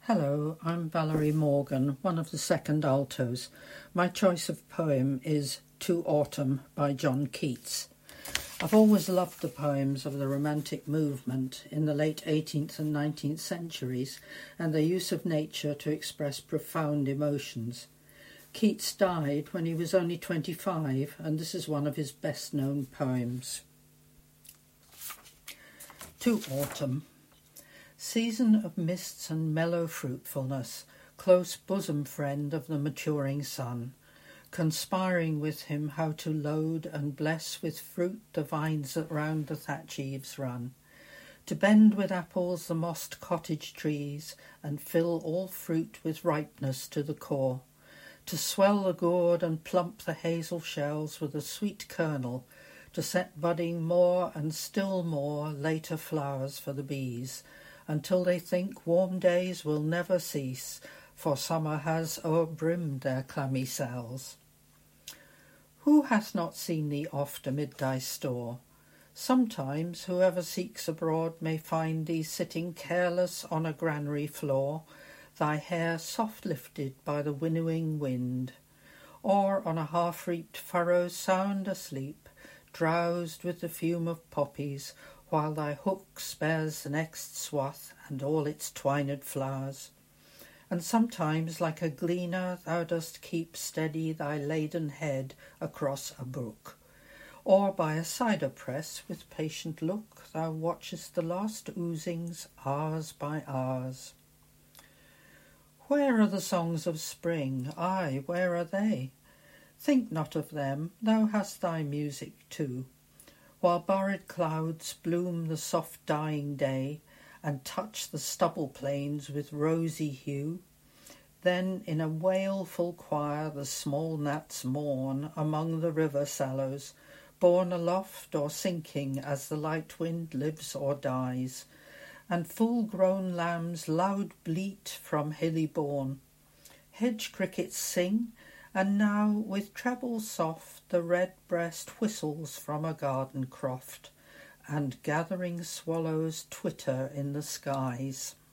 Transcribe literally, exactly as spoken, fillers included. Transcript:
Hello, I'm Valerie Morgan, one of the second altos. My choice of poem is To Autumn by John Keats. I've always loved the poems of the Romantic movement in the late eighteenth and nineteenth centuries and their use of nature to express profound emotions. Keats died when he was only twenty-five, and this is one of his best-known poems. To Autumn. Season of mists and mellow fruitfulness, close bosom friend of the maturing sun, conspiring with him how to load and bless with fruit the vines that round the thatch eaves run, to bend with apples the mossed cottage trees, and fill all fruit with ripeness to the core, to swell the gourd and plump the hazel shells with a sweet kernel, to set budding more and still more later flowers for the bees, until they think warm days will never cease, for summer has o'erbrimmed their clammy cells. Who hath not seen thee oft amid thy store? Sometimes whoever seeks abroad may find thee sitting careless on a granary floor, thy hair soft lifted by the winnowing wind, or on a half-reaped furrow sound asleep, drowsed with the fume of poppies, while thy hook spares the next swath and all its twined flowers. And sometimes, like a gleaner, thou dost keep steady thy laden head across a brook, or by a cider press with patient look thou watchest the last oozings hours by hours. Where are the songs of spring? Ay, where are they? Think not of them, thou hast thy music too, while buried clouds bloom the soft dying day, and touch the stubble plains with rosy hue. Then in a wailful choir the small gnats mourn among the river sallows, borne aloft or sinking as the light wind lives or dies, and full-grown lambs loud bleat from hilly bourne. Hedge crickets sing, and now with treble soft the red-breast whistles from a garden croft, and gathering swallows twitter in the skies.